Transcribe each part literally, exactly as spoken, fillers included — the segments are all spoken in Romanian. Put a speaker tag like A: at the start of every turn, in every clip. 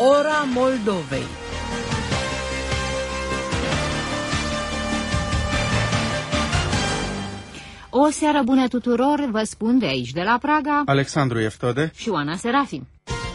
A: Ora Moldovei.
B: O seară bună tuturor, vă spun de aici, de la Praga,
C: Alexandru Eftode
B: și Oana Serafim.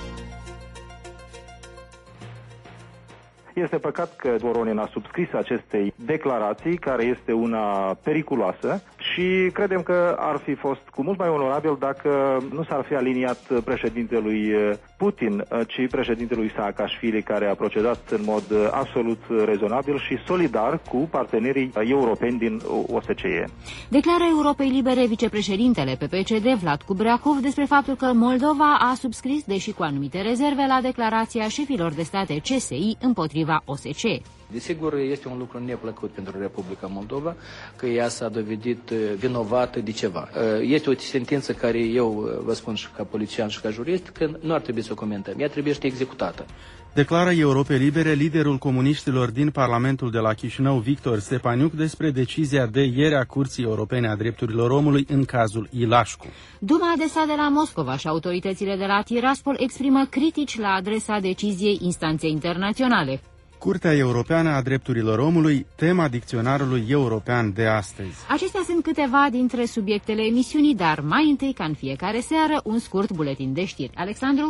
D: Este păcat că Voronin a subscris acestei declarații, care este una periculoasă, și credem că ar fi fost cu mult mai onorabil dacă nu s-ar fi aliniat președintelui Putin, ci președintelui Saakashvili, care a procedat în mod absolut rezonabil și solidar cu partenerii europeni din O S C E.
B: Declară Europei Libere vicepreședintele P P C D, Vlad Kubreakov, despre faptul că Moldova a subscris, deși cu anumite rezerve, la declarația șefilor de state C S I împotriva O S C E.
E: Desigur, este un lucru neplăcut pentru Republica Moldova că ea s-a dovedit vinovată de ceva. Este o sentință care eu vă spun și ca polițian și ca jurist că nu ar trebui să o comentăm. Ea trebuie să fie executată.
C: Declară Europei Libere liderul comuniștilor din Parlamentul de la Chișinău, Victor Stepaniuc, despre decizia de ieri a Curții Europene a Drepturilor Omului în cazul Ilașcu.
B: Duma de stat de la Moscova și autoritățile de la Tiraspol exprimă critici la adresa deciziei instanței internaționale.
C: Curtea Europeană a Drepturilor Omului, tema dicționarului european de astăzi.
B: Acestea sunt câteva dintre subiectele emisiunii, dar mai întâi, ca în fiecare seară, un scurt buletin de știri. Alexandru?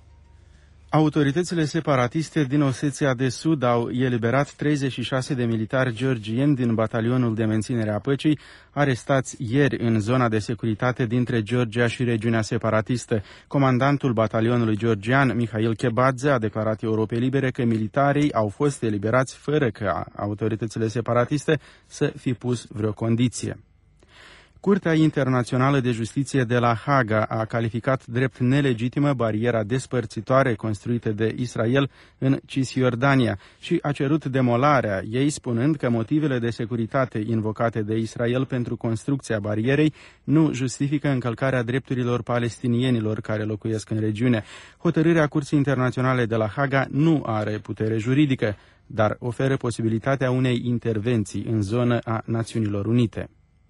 C: Autoritățile separatiste din Oseția de Sud au eliberat treizeci și șase de militari georgieni din batalionul de menținere a păcii, arestați ieri în zona de securitate dintre Georgia și regiunea separatistă. Comandantul batalionului georgian, Mihail Chebadze, a declarat Europei Libere că militarii au fost eliberați fără ca autoritățile separatiste să fi pus vreo condiție. Curtea Internațională de Justiție de la Haga a calificat drept nelegitimă bariera despărțitoare construită de Israel în Cisjordania și a cerut demolarea ei, spunând că motivele de securitate invocate de Israel pentru construcția barierei nu justifică încălcarea drepturilor palestinienilor care locuiesc în regiune. Hotărârea Curții Internaționale de la Haga nu are putere juridică, dar oferă posibilitatea unei intervenții în zonă a Națiunilor Unite.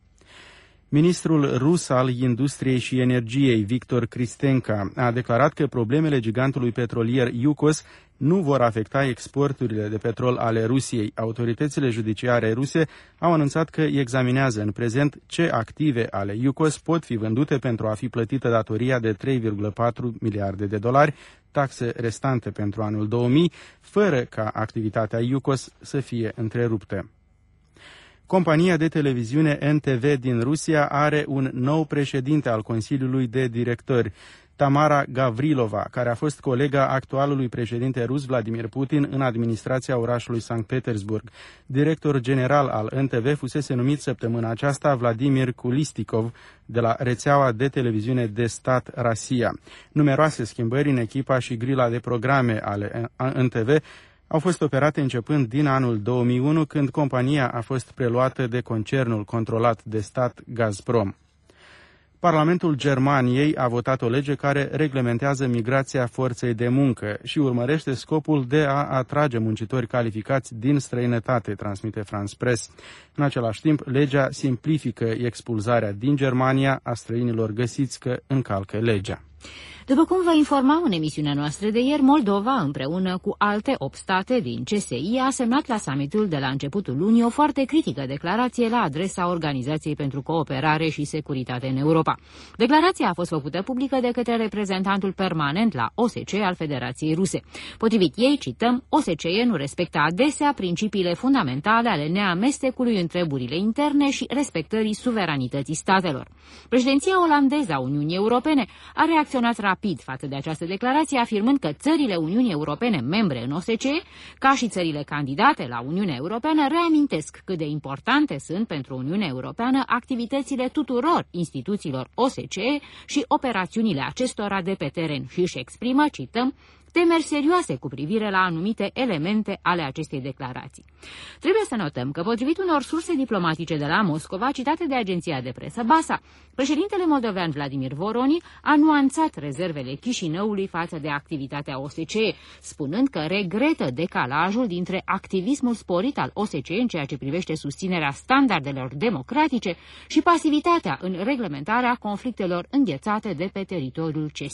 C: Ministrul rus al Industriei și Energiei, Victor Kristenka, a declarat că problemele gigantului petrolier Yukos nu vor afecta exporturile de petrol ale Rusiei. Autoritățile judiciare ruse au anunțat că examinează în prezent ce active ale Yukos pot fi vândute pentru a fi plătită datoria de trei virgulă patru miliarde de dolari, taxe restante pentru anul două mii, fără ca activitatea Yukos să fie întreruptă. Compania de televiziune N T V din Rusia are un nou președinte al Consiliului de Directori, Tamara Gavrilova, care a fost colega actualului președinte rus Vladimir Putin în administrația orașului Sankt Petersburg. Director general al N T V fusese numit săptămâna aceasta Vladimir Kulistikov de la rețeaua de televiziune de stat Rosia. Numeroase schimbări în echipa și grila de programe ale N T V au fost operate începând din anul două mii unu, când compania a fost preluată de concernul controlat de stat Gazprom. Parlamentul Germaniei a votat o lege care reglementează migrația forței de muncă și urmărește scopul de a atrage muncitori calificați din străinătate, transmite France Press. În același timp, legea simplifică expulzarea din Germania a străinilor găsiți că încalcă legea.
B: După cum vă informam în emisiunea noastră de ieri, Moldova, împreună cu alte opt state din C S I, a semnat la summitul de la începutul lunii o foarte critică declarație la adresa Organizației pentru Cooperare și Securitate în Europa. Declarația a fost făcută publică de către reprezentantul permanent la O S C E al Federației Ruse. Potrivit ei, cităm, O S C E nu respectă adesea principiile fundamentale ale neamestecului în treburile interne și respectării suveranității statelor. Președinția olandeză a Uniunii Europene a reacționat rapid rapid față de această declarație, afirmând că țările Uniunii Europene membre în O S C E, ca și țările candidate la Uniunea Europeană, reamintesc cât de importante sunt pentru Uniunea Europeană activitățile tuturor instituțiilor O S C E și operațiunile acestora de pe teren și își exprimă, cităm, temeri serioase cu privire la anumite elemente ale acestei declarații. Trebuie să notăm că, potrivit unor surse diplomatice de la Moscova, citate de agenția de presă Basa, președintele moldovean Vladimir Voronin a nuanțat rezervele Chișinăului față de activitatea O S C E, spunând că regretă decalajul dintre activismul sporit al O S C E în ceea ce privește susținerea standardelor democratice și pasivitatea în reglementarea conflictelor înghețate de pe teritoriul C S I.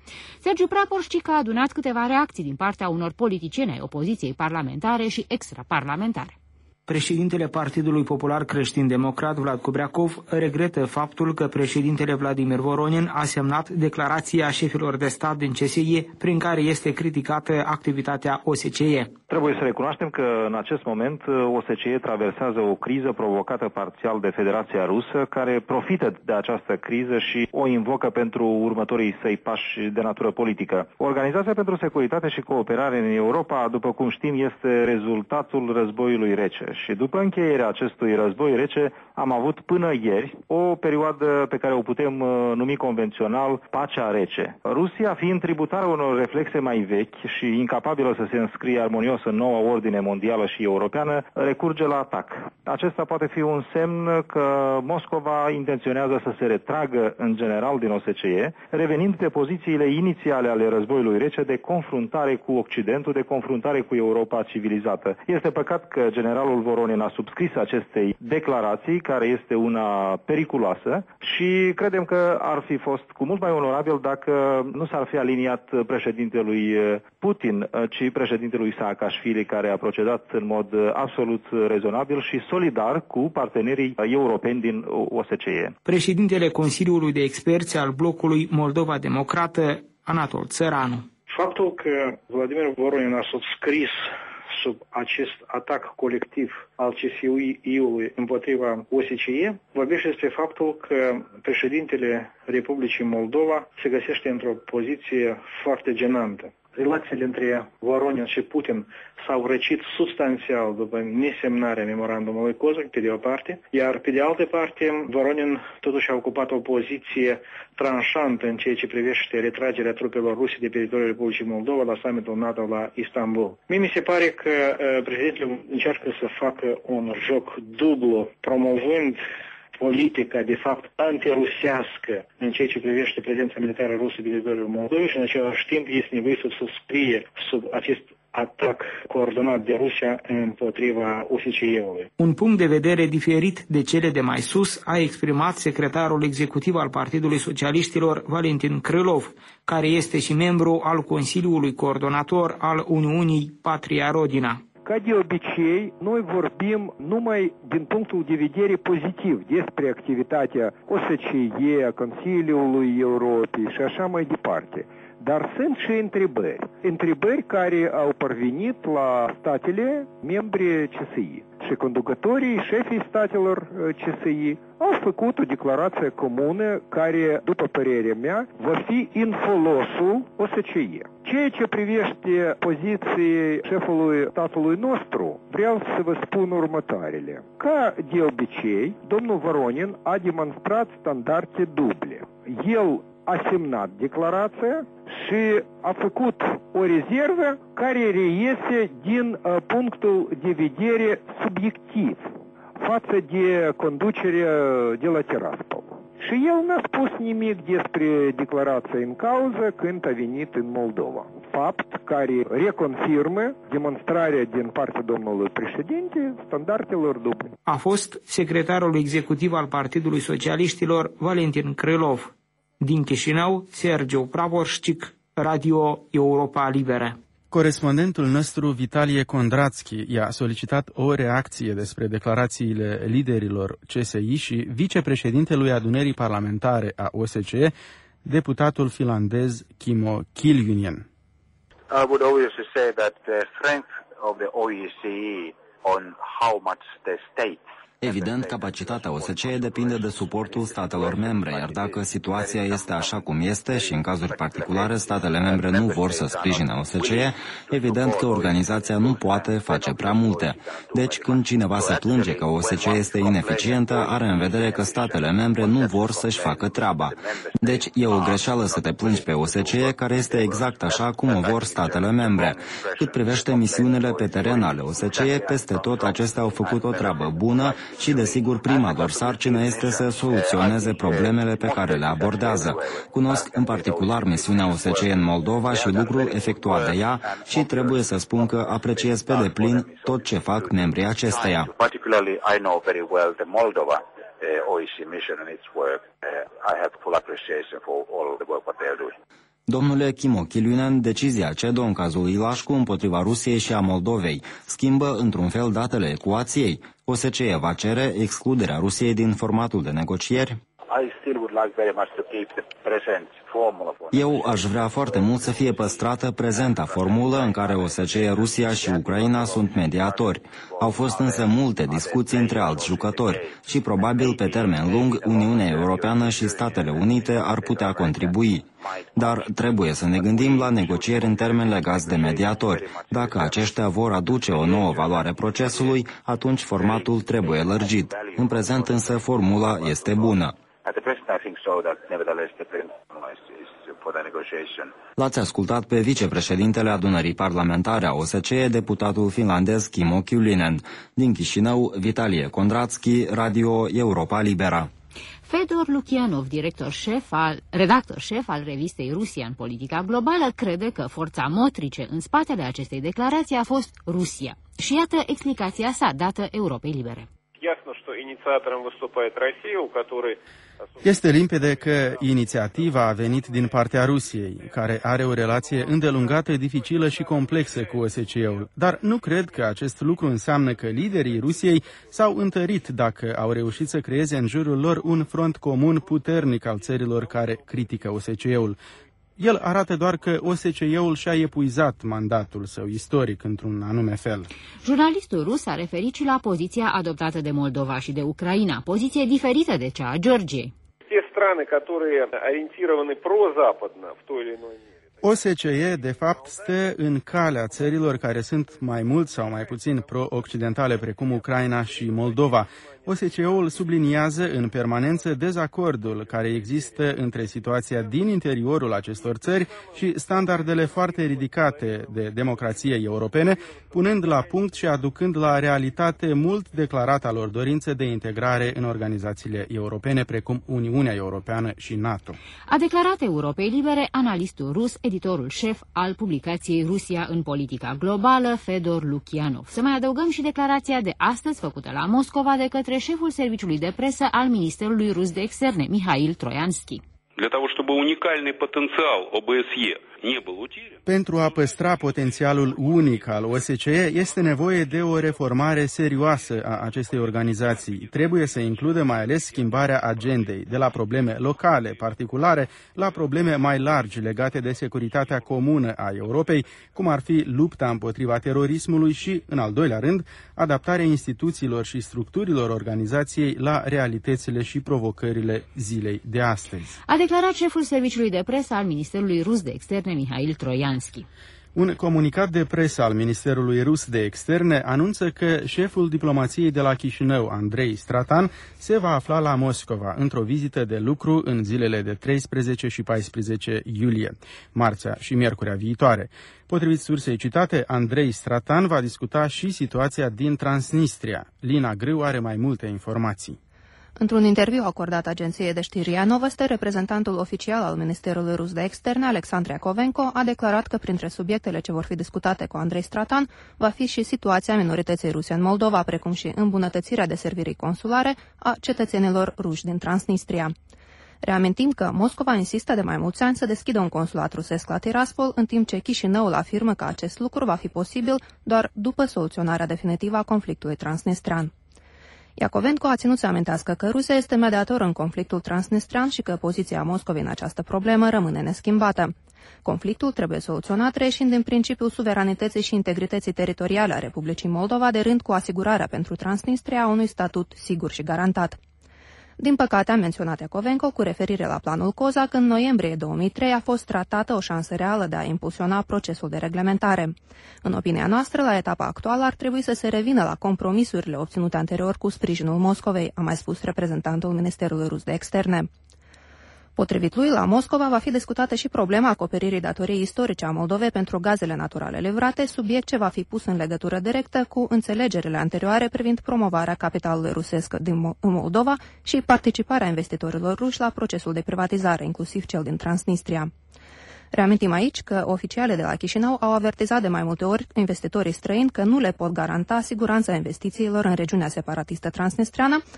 B: Sergiu Praporșcic a adunat câteva reacții din partea unor politicieni ai opoziției parlamentare și extraparlamentare.
A: Președintele Partidului Popular Creștin-Democrat, Vlad Cubreacov, regretă faptul că președintele Vladimir Voronin a semnat declarația șefilor de stat din C S I, prin care este criticată activitatea O S C E.
D: Trebuie să recunoaștem că în acest moment O S C E traversează o criză provocată parțial de Federația Rusă, care profită de această criză și o invocă pentru următorii săi pași de natură politică. Organizația pentru Securitate și Cooperare în Europa, după cum știm, este rezultatul războiului rece. Și după încheierea acestui război rece am avut până ieri o perioadă pe care o putem numi convențional pacea rece. Rusia, fiind tributară unor reflexe mai vechi și incapabilă să se înscrie armonios în noua ordine mondială și europeană, recurge la atac. Acesta poate fi un semn că Moscova intenționează să se retragă în general din O S C E, revenind pe pozițiile inițiale ale războiului rece de confruntare cu Occidentul, de confruntare cu Europa civilizată. Este păcat că generalul Voronin a subscris acestei declarații, care este una periculoasă, și credem că ar fi fost cu mult mai onorabil dacă nu s-ar fi aliniat președintelui Putin, ci președintelui Saakashvili, care a procedat în mod absolut rezonabil și solidar cu partenerii europeni din O S C E.
A: Președintele Consiliului de Experți al blocului Moldova Democrată, Anatol Țăranu.
F: Faptul că Vladimir Voronin a subscris sub acest atac colectiv al C S I-ului împotriva O S C E vorbește despre faptul că președintele Republicii Moldova se găsește într-o poziție foarte genantă. Relațiile între Voronin și Putin s-au răcit substanțial după nesemnarea memorandumului Kozak, pe de o parte, iar pe de altă parte, Voronin totuși a ocupat o poziție tranșantă în ceea ce privește retragerea trupelor ruse de pe teritoriul Republicii Moldova la summitul NATO la Istanbul. Mie mi se pare că uh, președintele încearcă să facă un joc dublu, promovând politica, de fapt, antirusească în ceea ce privește prezența militară rusă pe teritoriul Moldovei și în același timp este nevoie să subscrie sub acest atac coordonat de Rusia împotriva O S C E-ului.
A: Un punct de vedere diferit de cele de mai sus a exprimat secretarul executiv al Partidului Socialiștilor, Valentin Krylov, care este și membru al Consiliului Coordonator al Uniunii Patria Rodina.
G: Ca de obicei, noi vorbim numai din punctul de vedere pozitiv despre activitatea O S C E, a Consiliului Europei și așa mai departe. Dar sunt și întrebări. Întrebări care au parvenit la statele membre C S I. Și conducătorii, șefii statelor C S I au făcut o declarație comună care, după părerea mea, va fi în folosul O S C E. Ceea ce privește poziției șefului statului nostru, vreau să vă spun următoarele. Ca de obicei, domnul Voronin a demonstrat standarde duble. El a semnat declarația și a făcut o rezervă care reiese din uh, punctul de vedere subiectiv față de conducerea de la Tiraspol. Și el n-a spus nimic despre declarația în cauză când a venit în Moldova. Fapt care reconfirmă demonstrarea din partea domnului președinte standardelor duble.
A: A fost secretarul executiv al Partidului Socialiștilor, Valentin Krylov. Din Chișinău, Sergiu Praporșcic, Radio Europa Liberă.
C: Corespondentul nostru, Vitalie Kondrațchi, i-a solicitat o reacție despre declarațiile liderilor C S I și vicepreședintelui adunării parlamentare a O S C E, deputatul finlandez Kimmo Kiljunen.
H: I would obviously say that the strength of the O E C E on how much the states.
I: Evident, capacitatea O S C E depinde de suportul statelor membre, iar dacă situația este așa cum este și în cazuri particulare statele membre nu vor să sprijine O S C E, evident că organizația nu poate face prea multe. Deci când cineva se plânge că O S C E este ineficientă, are în vedere că statele membre nu vor să-și facă treaba. Deci e o greșeală să te plângi pe O S C E, care este exact așa cum o vor statele membre. Cât privește misiunile pe teren ale O S C E, peste tot acestea au făcut o treabă bună și, desigur, prima lor sarcină este să soluționeze problemele pe care le abordează. Cunosc în particular misiunea O S C E în Moldova și lucrul efectuat de ea și trebuie să spun că apreciez pe deplin tot ce fac membrii acesteia.
H: O E C mission and its work. Uh, I have full appreciation for all the work what they are doing.
I: Domnule Kimmo Kiljunen, decizia C E D O în cazul Ilașcu împotriva Rusiei și a Moldovei schimbă într-un fel datele ecuației. O S C E va cere excluderea Rusiei din formatul de negocieri? Eu aș vrea foarte mult să fie păstrată prezenta formulă în care O S C E, Rusia și Ucraina sunt mediatori. Au fost însă multe discuții între alți jucători și probabil pe termen lung Uniunea Europeană și Statele Unite ar putea contribui. Dar trebuie să ne gândim la negocieri în termeni legați de mediatori. Dacă aceștia vor aduce o nouă valoare procesului, atunci formatul trebuie lărgit. În prezent însă formula este bună. L-ați ascultat pe vicepreședintele adunării parlamentare a O S C E, deputatul finlandez Kimmo Kiljunen. Din Chișinău, Vitalie Kondratski, Radio Europa Libera.
B: Fedor Lukianov, director șef al, redactor șef al revistei Rusia în politica globală, crede că forța motrice în spatele acestei declarații a fost Rusia. Și iată explicația sa dată Europei Libere.
C: Este limpede că inițiativa a venit din partea Rusiei, care are o relație îndelungată, dificilă și complexă cu O S C E-ul. Dar nu cred că acest lucru înseamnă că liderii Rusiei s-au întărit dacă au reușit să creeze în jurul lor un front comun puternic al țărilor care critică O S C E-ul. El arată doar că O S C E-ul și-a epuizat mandatul său istoric într-un anume fel.
B: Jurnalistul rus a referit și la poziția adoptată de Moldova și de Ucraina, poziție diferită de cea a Georgiei.
C: O S C E, de fapt, stă în calea țărilor care sunt mai mult sau mai puțin pro-occidentale, precum Ucraina și Moldova. O S C E-ul subliniază în permanență dezacordul care există între situația din interiorul acestor țări și standardele foarte ridicate de democrație europene, punând la punct și aducând la realitate mult declarata lor dorință de integrare în organizațiile europene, precum Uniunea Europeană și NATO.
B: A declarat Europei Libere analistul rus, editorul șef al publicației Rusia în politica globală, Fedor Lukianov. Să mai adăugăm și declarația de astăzi făcută la Moscova de către șeful serviciului de presă al Ministerului Rus de Externe, Mihail Troianski.
C: Pentru a păstra potențialul unic al O S C E, este nevoie de o reformare serioasă a acestei organizații. Trebuie să includă mai ales schimbarea agendei, de la probleme locale, particulare, la probleme mai largi legate de securitatea comună a Europei, cum ar fi lupta împotriva terorismului și, în al doilea rând, adaptarea instituțiilor și structurilor organizației la realitățile și provocările zilei de astăzi.
B: A declarat șeful serviciului de presă al Ministerului Rus de Externe, Mihail Troianski.
C: Un comunicat de presă al Ministerului Rus de Externe anunță că șeful diplomației de la Chișinău, Andrei Stratan, se va afla la Moscova într-o vizită de lucru în zilele de treisprezece și paisprezece iulie, marțea și miercurea viitoare. Potrivit sursei citate, Andrei Stratan va discuta și situația din Transnistria. Lina Grâu are mai multe informații.
J: Într-un interviu acordat agenției de știri RIA Novosti, reprezentantul oficial al Ministerului Rus de Externe, Alexandru Iacovenko, a declarat că printre subiectele ce vor fi discutate cu Andrei Stratan va fi și situația minorității ruse în Moldova, precum și îmbunătățirea deservirii consulare a cetățenilor ruși din Transnistria. Reamintim că Moscova insistă de mai mulți ani să deschidă un consulat rusesc la Tiraspol, în timp ce Chișinăul afirmă că acest lucru va fi posibil doar după soluționarea definitivă a conflictului transnistrean. Iacovenko a ținut să amintească că Rusia este mediator în conflictul transnistrean și că poziția Moscovei în această problemă rămâne neschimbată. Conflictul trebuie soluționat reieșind din principiul suveranității și integrității teritoriale a Republicii Moldova, de rând cu asigurarea pentru Transnistria a unui statut sigur și garantat. Din păcate, a menționat Iacovenko cu referire la planul COSAC, în noiembrie două mii trei a fost tratată o șansă reală de a impulsiona procesul de reglementare. În opinia noastră, la etapa actuală ar trebui să se revină la compromisurile obținute anterior cu sprijinul Moscovei, a mai spus reprezentantul Ministerului Rus de Externe. Potrivit lui, la Moscova va fi discutată și problema acoperirii datoriei istorice a Moldovei pentru gazele naturale livrate, subiect ce va fi pus în legătură directă cu înțelegerile anterioare privind promovarea capitalului rusesc din Moldova și participarea investitorilor ruși la procesul de privatizare, inclusiv cel din Transnistria. Reamintim aici că oficialii de la Chișinău au avertizat de mai multe ori investitorii străini că nu le pot garanta siguranța investițiilor în regiunea separatistă transnistreană,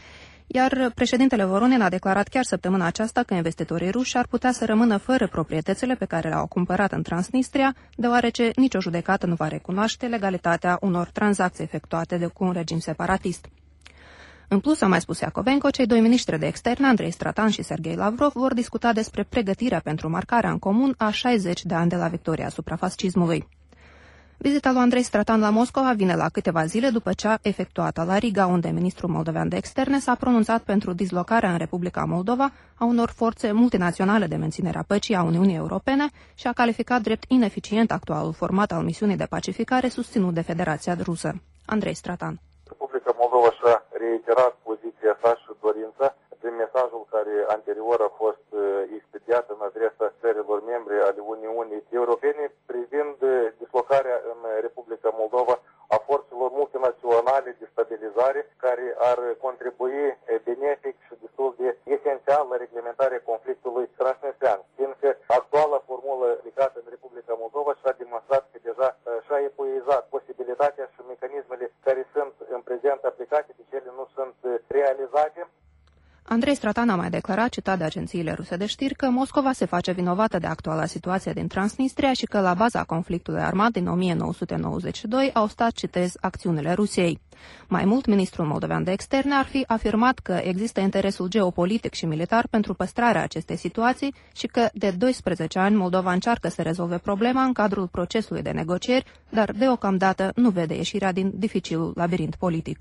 J: Iar președintele Voronin a declarat chiar săptămâna aceasta că investitorii ruși ar putea să rămână fără proprietățile pe care le-au cumpărat în Transnistria, deoarece nicio judecată nu va recunoaște legalitatea unor tranzacții efectuate de cu un regim separatist. În plus, a mai spus Iacovenco, cei doi miniștri de externe, Andrei Stratan și Sergei Lavrov, vor discuta despre pregătirea pentru marcarea în comun a șaizeci de ani de la victoria asupra fascismului. Vizita lui Andrei Stratan la Moscova vine la câteva zile după cea efectuată la Riga, unde ministrul moldovean de externe s-a pronunțat pentru dislocarea în Republica Moldova a unor forțe multinaționale de menținere a păcii a Uniunii Europene și a calificat drept ineficient actualul format al misiunii de pacificare susținut de Federația Rusă. Andrei Stratan.
K: Republica Moldova și-a reiterat poziția sa și dorința prin mesajul care anterior a fost expediat în adresa țărilor membre ale Uniunii Europene privind dislocarea în Republica Moldova a forțelor multinaționale de stabilizare care ar contribui benefic și destul de esențial la reglementarea conflictului transnistrean, fiindcă actuala formulă aplicată în Republica Moldova și-a demonstrat că deja și-a epuizat posibilitatea și mecanismele care sunt în prezent aplicate, de cele nu sunt realizate.
J: Andrei Stratan a mai declarat, citat de agențiile ruse de știri, că Moscova se face vinovată de actuala situație din Transnistria și că la baza conflictului armat din o mie nouă sute nouăzeci și doi au stat, citez, acțiunile Rusiei. Mai mult, ministrul moldovean de externe ar fi afirmat că există interesul geopolitic și militar pentru păstrarea acestei situații și că de doisprezece ani Moldova încearcă să rezolve problema în cadrul procesului de negocieri, dar deocamdată nu vede ieșirea din dificilul labirint politic.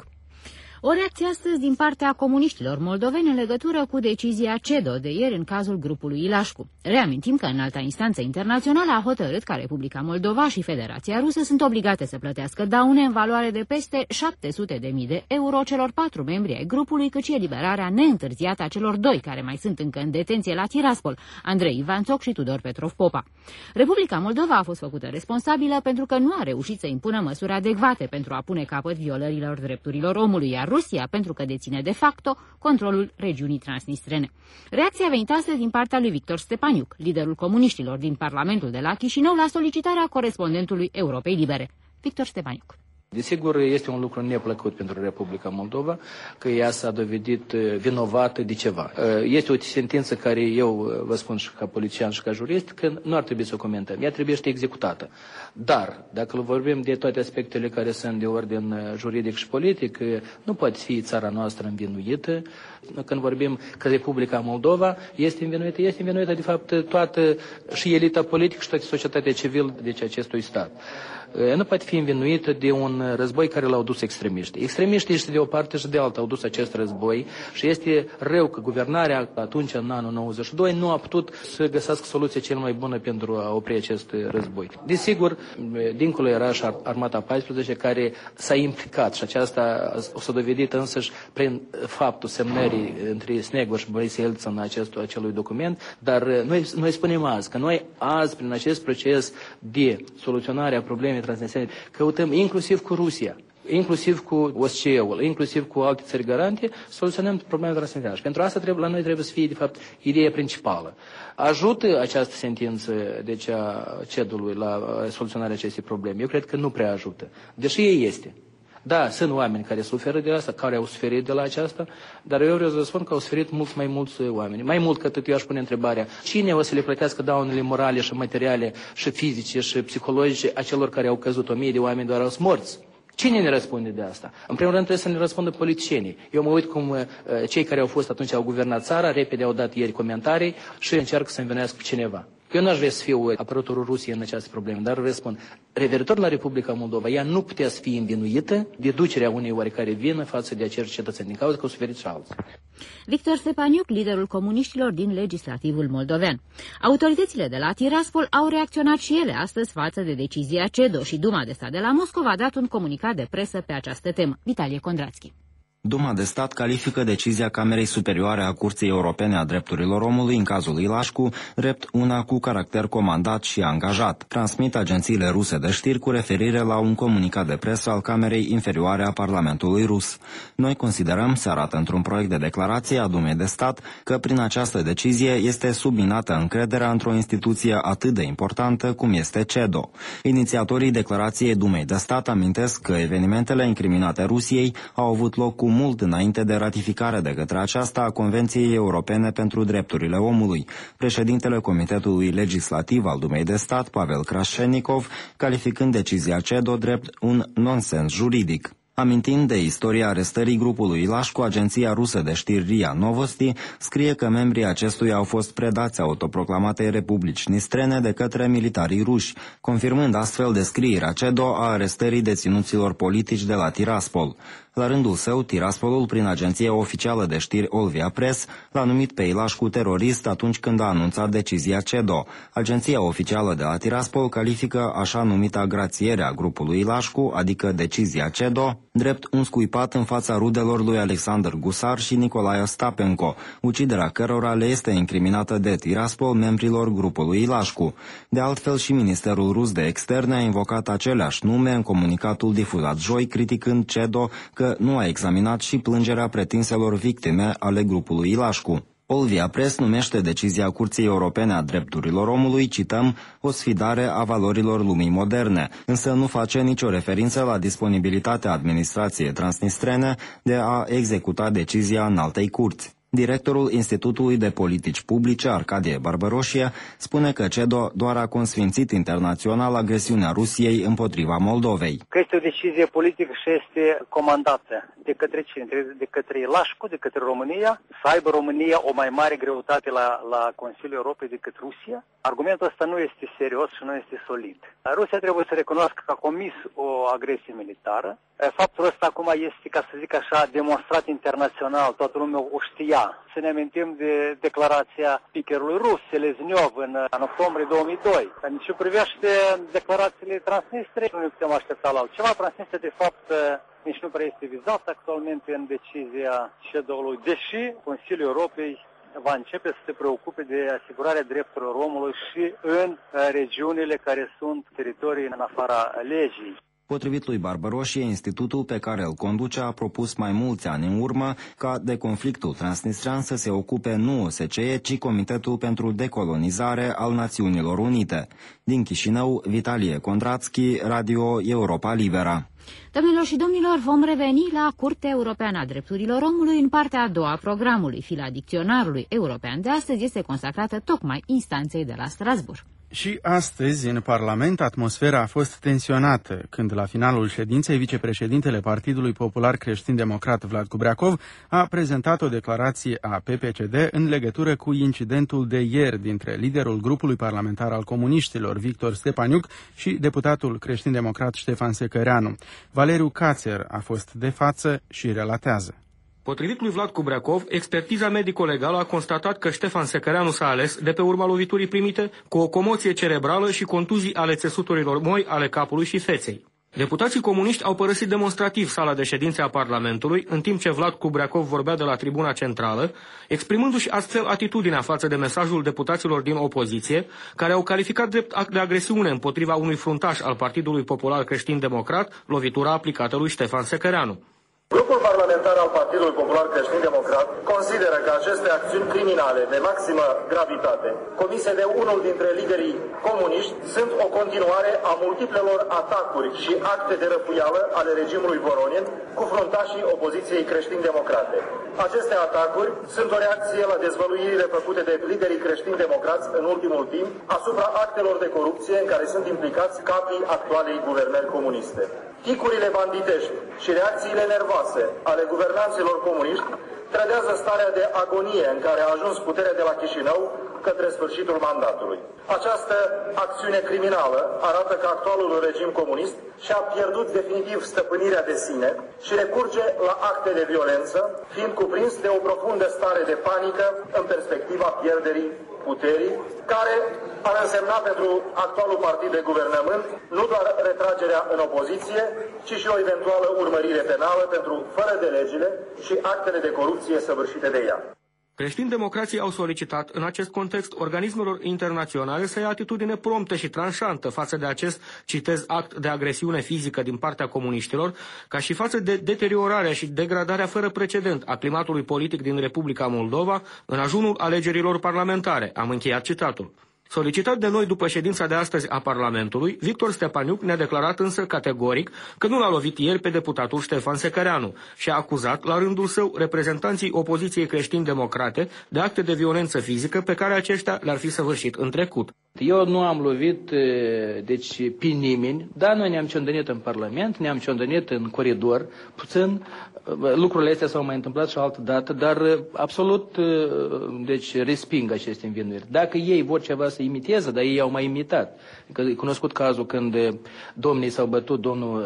B: O reacție astăzi din partea comuniștilor moldoveni în legătură cu decizia CEDO de ieri în cazul grupului Ilașcu. Reamintim că înalta instanță internațională a hotărât că Republica Moldova și Federația Rusă sunt obligate să plătească daune în valoare de peste șapte sute de mii de euro celor patru membri ai grupului, cât și eliberarea neîntârziată a celor doi care mai sunt încă în detenție la Tiraspol, Andrei Ivanțoc și Tudor Petrov-Popa. Republica Moldova a fost făcută responsabilă pentru că nu a reușit să impună măsuri adecvate pentru a pune capăt violărilor drepturilor omului, iar Rusia pentru că deține de facto controlul regiunii transnistrene. Reacția a venit astăzi din partea lui Victor Stepaniuc, liderul comuniștilor din Parlamentul de la Chișinău, la solicitarea corespondentului Europei Libere. Victor Stepaniuc.
E: Desigur, este un lucru neplăcut pentru Republica Moldova că ea s-a dovedit vinovată de ceva. Este o sentință care eu vă spun și ca polițian și ca jurist că nu ar trebui să o comentăm. Ea trebuie să fie executată. Dar, dacă vorbim de toate aspectele care sunt de ordin juridic și politic, nu poate fi țara noastră învinuită. Când vorbim că Republica Moldova este învinuită, este învinuită de fapt toată și elita politică și toată societatea civilă de acestui stat. Nu poate fi învinuită de un război care l-au dus extremiștii. Extremiștii și de o parte și de alta au dus acest război și este rău că guvernarea atunci, în anul nouăzeci și doi, nu a putut să găsească soluția cel mai bună pentru a opri acest război. Desigur, dincolo era și Armata paisprezece care s-a implicat și aceasta s-a dovedit însăși prin faptul semnării între Snegor și Boris Elțin în acest, acelui document, dar noi, noi spunem azi că noi azi, prin acest proces de soluționare a problemei transnistrene, căutăm inclusiv cu Rusia, inclusiv cu O S C E-ul, inclusiv cu alte țări garante, soluționăm problema transnistrene. Și pentru asta trebuie, la noi trebuie să fie, de fapt, ideea principală. Ajută această sentință, deci a CED-ului, la soluționarea acestei probleme? Eu cred că nu prea ajută, deși ei este. Da, sunt oameni care suferă de asta, care au suferit de la aceasta, dar eu vreau să spun că au suferit mult mai mulți oameni. Mai mult că atât eu aș pune întrebarea, cine o să le plătească daunele morale și materiale și fizice și psihologice a celor care au căzut? O mie de oameni doar au morți. Cine ne răspunde de asta? În primul rând trebuie să ne răspundă politicienii. Eu mă uit cum uh, cei care au fost atunci au guvernat țara, repede au dat ieri comentarii și încearcă să învinuiască cineva. Eu n-aș vrea să fiu apărătorul Rusiei în această problemă, dar răspund. Referitor la Republica Moldova, ea nu putea să fie învinuită de ducerea unei oarecare vină față de acești cetățeni, din cauza că au suferit și alții.
B: Victor Stepaniuc, liderul comuniștilor din legislativul moldovean. Autoritățile de la Tiraspol au reacționat și ele astăzi față de decizia CEDO și Duma de stat de la Moscova a dat un comunicat de presă pe această temă. Vitalie Condrațchi.
I: Duma de stat califică decizia Camerei Superioare a Curții Europene a Drepturilor Omului în cazul Ilașcu drept una cu caracter comandat și angajat. Transmit agențiile ruse de știri cu referire la un comunicat de presă al Camerei Inferioare a Parlamentului rus. Noi considerăm, se arată într-un proiect de declarație a Dumei de stat, că prin această decizie este subminată încrederea într-o instituție atât de importantă cum este CEDO. Inițiatorii declarației Dumei de stat amintesc că evenimentele incriminate Rusiei au avut loc cu mult înainte de ratificarea de către aceasta a Convenției Europene pentru Drepturile Omului. Președintele Comitetului Legislativ al Dumei de Stat, Pavel Krașenikov, calificând decizia CEDO drept un nonsens juridic. Amintind de istoria arestării grupului Ilașcu, agenția rusă de știri R I A Novosti scrie că membrii acestuia au fost predați autoproclamatei Republici Nistrene de către militarii ruși, confirmând astfel descrierea CEDO a arestării deținuților politici de la Tiraspol. La rândul său, Tiraspolul, prin agenția oficială de știri Olvia Press, l-a numit pe Ilașcu terorist atunci când a anunțat decizia CEDO. Agenția oficială de la Tiraspol califică așa numita grațiere a grupului Ilașcu, adică decizia CEDO, drept un scuipat în fața rudelor lui Alexander Gusar și Nicolae Ostapenko, uciderea cărora le este incriminată de Tiraspol membrilor grupului Ilașcu. De altfel, și Ministerul Rus de Externe a invocat aceleași nume în comunicatul difuzat joi, criticând CEDO că nu a examinat și plângerea pretinselor victime ale grupului Ilașcu. Olvia Press numește decizia Curții Europene a Drepturilor Omului, cităm, o sfidare a valorilor lumii moderne, însă nu face nicio referință la disponibilitatea administrației transnistrene de a executa decizia înaltei curți. Directorul Institutului de Politici Publice, Arcadie Barbaroșie, spune că CEDO doar a consfințit internațional agresiunea Rusiei împotriva Moldovei.
L: Că este o decizie politică și este comandată de către cine? De către Ilașcu, de către România, să aibă România o mai mare greutate la, la Consiliul Europei decât Rusia? Argumentul ăsta nu este serios și nu este solid. Rusia trebuie să recunoască că a comis o agresie militară. Faptul ăsta acum este, ca să zic așa, demonstrat internațional, toată lumea o știa. Să ne amintim de declarația speakerului rus, Selezniov, în, în octombrie două mii doi. În ce privește declarațiile Transnistriei, nu ne putem aștepta la altceva. Transnistria, de fapt, nici nu prea este vizat actualmente în decizia CEDO-ului, deși Consiliul Europei va începe să se preocupe de asigurarea drepturilor omului și în regiunile care sunt teritorii în afara legii.
I: Potrivit lui Barbaroșie, institutul pe care îl conduce a propus mai mulți ani în urmă ca de conflictul transnistrian să se ocupe nu O S C E, ci Comitetul pentru Decolonizare al Națiunilor Unite. Din Chișinău, Vitalie Kondrațchi, Radio Europa Libera.
B: Domnilor și domnilor, vom reveni la Curtea Europeană a Drepturilor Omului în partea a doua a programului. Fila dicționarului european de astăzi este consacrată tocmai instanței de la Strasbourg.
C: Și astăzi, în Parlament, atmosfera a fost tensionată, când la finalul ședinței, vicepreședintele Partidului Popular Creștin-Democrat Vlad Cubreacov a prezentat o declarație a P P C D în legătură cu incidentul de ieri dintre liderul grupului parlamentar al comuniștilor, Victor Stepaniuc, și deputatul creștin-democrat Ștefan Secăreanu. Valeriu Cațer a fost de față și relatează.
M: Potrivit lui Vlad Cubreacov, expertiza medico-legală a constatat că Ștefan Secăreanu s-a ales, de pe urma loviturii primite, cu o comoție cerebrală și contuzii ale țesuturilor moi, ale capului și feței. Deputații comuniști au părăsit demonstrativ sala de ședințe a Parlamentului, în timp ce Vlad Cubreacov vorbea de la tribuna centrală, exprimându-și astfel atitudinea față de mesajul deputaților din opoziție, care au calificat drept act de agresiune împotriva unui fruntaș al Partidului Popular Creștin-Democrat, lovitura aplicată lui Ștefan Secăreanu.
N: Grupul parlamentar al Partidului Popular Creștin-Democrat consideră că aceste acțiuni criminale de maximă gravitate, comise de unul dintre liderii comuniști, sunt o continuare a multiplelor atacuri și acte de răpuială ale regimului Voronin cu fruntașii opoziției creștin-democrate. Aceste atacuri sunt o reacție la dezvăluirile făcute de liderii creștin-democrați în ultimul timp asupra actelor de corupție în care sunt implicați capii actualei guvernări comuniste. Ticurile banditești și reacțiile nervoase ale guvernanților comuniști trădează starea de agonie în care a ajuns puterea de la Chișinău către sfârșitul mandatului. Această acțiune criminală arată că actualul regim comunist și-a pierdut definitiv stăpânirea de sine și recurge la acte de violență, fiind cuprins de o profundă stare de panică în perspectiva pierderii puterii, care ar însemna pentru actualul partid de guvernământ nu doar retragerea în opoziție, ci și o eventuală urmărire penală pentru fără de legile și actele de corupție săvârșite de ea.
M: Creștin-democrații au solicitat, în acest context, organismelor internaționale să ia atitudine promptă și tranșantă față de acest, citez, act de agresiune fizică din partea comuniștilor, ca și față de deteriorarea și degradarea fără precedent a climatului politic din Republica Moldova în ajunul alegerilor parlamentare. Am încheiat citatul. Solicitat de noi după ședința de astăzi a Parlamentului, Victor Stepaniuc ne-a declarat însă categoric că nu l-a lovit ieri pe deputatul Ștefan Secăreanu și a acuzat, la rândul său, reprezentanții opoziției creștin-democrate de acte de violență fizică pe care aceștia le-ar fi săvârșit în trecut.
E: Eu nu am lovit deci, pe nimeni, dar noi ne-am ciondănit în Parlament, ne-am ciondănit în coridor, puțin, lucrurile astea s-au mai întâmplat și altă dată, dar absolut deci, resping aceste învinuiri. Dacă ei vor ceva să imiteze, dar ei au mai imitat. Că e cunoscut cazul când domnii s-au bătut, domnul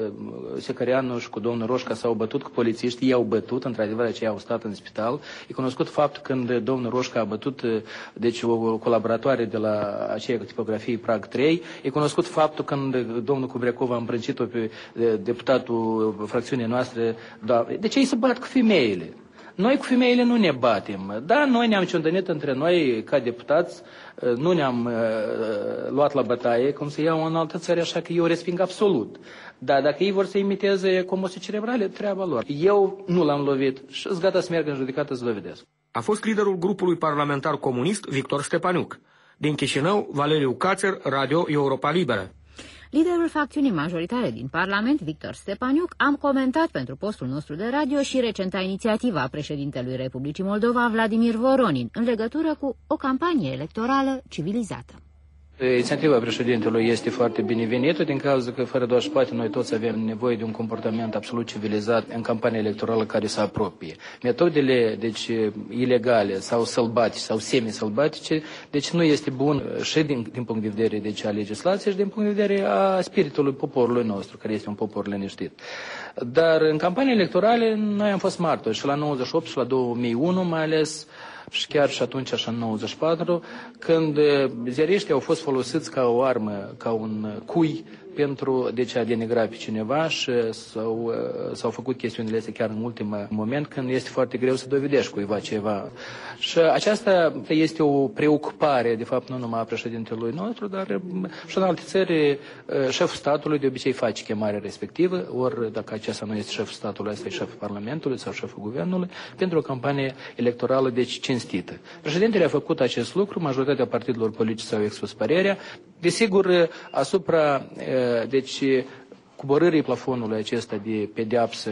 E: Secăreanu și cu domnul Roșca s-au bătut cu polițiștii, i-au bătut, într-adevăr aceia au stat în spital. E cunoscut faptul când domnul Roșca a bătut deci, o colaboratoare de la aceea tipografie Prag trei. E cunoscut faptul când domnul Cubrecov a împrâncit-o pe deputatul fracțiunii noastre. Da, de ce ei se bat cu femeile? Noi cu femeile nu ne batem. Da, noi ne-am ciondănit între noi ca deputați, nu ne-am uh, luat la bătaie, cum se iau în altă țări, așa că eu resping absolut. Dar dacă ei vor să imiteze comoții cerebrale, treaba lor. Eu nu l-am lovit și sunt gata să merg în judecată să dovedesc.
M: A fost liderul grupului parlamentar comunist Victor Stepaniuc. Din Chișinău, Valeriu Cațer, Radio Europa Liberă.
B: Liderul facțiunii majoritare din Parlament, Victor Stepaniuc, am comentat pentru postul nostru de radio și recenta inițiativă a președintelui Republicii Moldova, Vladimir Voronin, în legătură cu o campanie electorală civilizată.
E: Inițiativa președintelui este foarte binevenită, din cauza că, fără doar și poate, noi toți avem nevoie de un comportament absolut civilizat în campania electorală care se apropie. Metodele, deci, ilegale sau sălbatice sau semi-sălbatice, deci nu este bun și din, din punct de vedere deci, a legislației și din punct de vedere a spiritului poporului nostru, care este un popor liniștit. Dar în campania electorale noi am fost martori și la nouăzeci și opt și la două mii unu mai ales, și chiar și atunci, așa în nouăzeci și patru, când ziariștii au fost folosiți ca o armă, ca un cui pentru deci, a denigra pe cineva și s-au, s-au făcut chestiunile astea chiar în ultimul moment, când este foarte greu să dovedești cuiva ceva. Și aceasta este o preocupare, de fapt, nu numai a președintelui nostru, dar și în alte țări, șeful statului de obicei face chemarea respectivă, ori dacă acesta nu este șeful statului, asta e șeful Parlamentului sau șeful Guvernului, pentru o campanie electorală, deci cinstită. Președintele a făcut acest lucru, majoritatea partidelor politice s-au expus părerea, desigur, asupra deci coborârii plafonului acesta de pedeapsă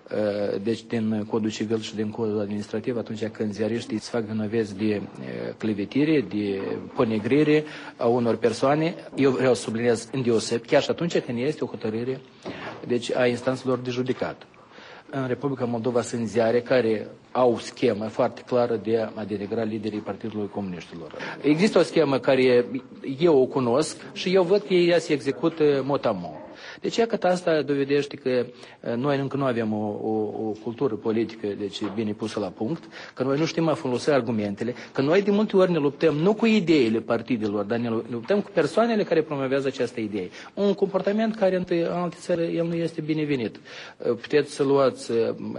E: deci din codul civil și din codul administrativ atunci când ziariștii îți fac vinoveți de clevetire, de ponegrire a unor persoane, eu vreau să subliniez îndeoseb, chiar și atunci când este o hotărâre deci, a instanțelor de judecată. În Republica Moldova sunt ziare care au schemă foarte clară de a denigra liderii Partidului Comuniștilor. Există o schemă care eu o cunosc și eu văd că ei se execută mot-a-mot. Deci, că asta dovedește că noi încă nu avem o, o, o cultură politică deci, bine pusă la punct, că noi nu știm a folosi argumentele, că noi de multe ori ne luptăm nu cu ideile partidelor, dar ne luptăm cu persoanele care promovează această idee. Un comportament care în alte țări el nu este binevenit. Puteți să luați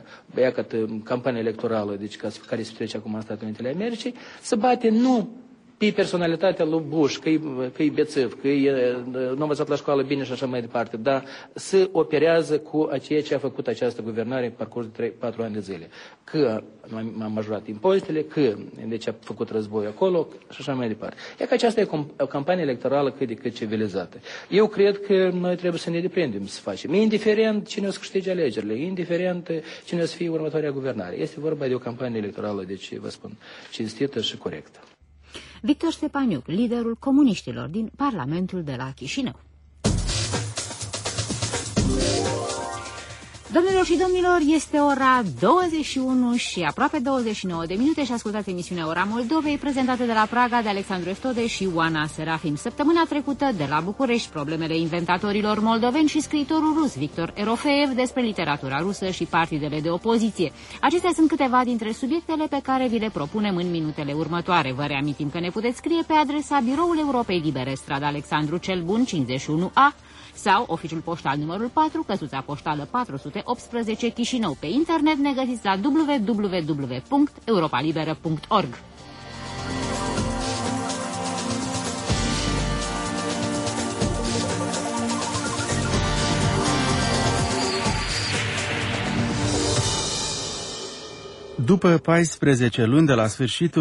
E: iată, campania electorală deci, care se trece acum în Statele Unite ale Americii, să bate nu pe personalitatea lui Bush, că e, că e bețăv, că e, nu a învățat la școală bine și așa mai departe, dar se operează cu ceea ce a făcut această guvernare în parcurs de trei patru ani de zile. Că m-am majorat impozitele, că deci a făcut război acolo și așa mai departe. E că aceasta e o campanie electorală cât de cât civilizată. Eu cred că noi trebuie să ne deprindem să facem. Indiferent cine o să câștige alegerile, indiferent cine o să fie următoarea guvernare. Este vorba de o campanie electorală, deci vă spun, cinstită și corectă.
B: Victor Stepaniuc, liderul comuniștilor din Parlamentul de la Chișinău. Domnilor și domnilor, este ora douăzeci și unu și aproape douăzeci și nouă de minute și ascultați emisiunea Ora Moldovei, prezentată de la Praga de Alexandru Eftode și Oana Serafim. Săptămâna trecută, de la București, problemele inventatorilor moldoveni și scriitorul rus Victor Erofeev despre literatura rusă și partidele de opoziție. Acestea sunt câteva dintre subiectele pe care vi le propunem în minutele următoare. Vă reamintim că ne puteți scrie pe adresa Biroul Europei Libere, strada Alexandru cel Bun, cincizeci și unu A, sau oficiul poștal numărul patru, căsuța poștală patru sute optsprezece, Chișinău. Pe internet ne găsiți la w w w punct europa liberă punct org.
C: După paisprezece luni de la sfârșitul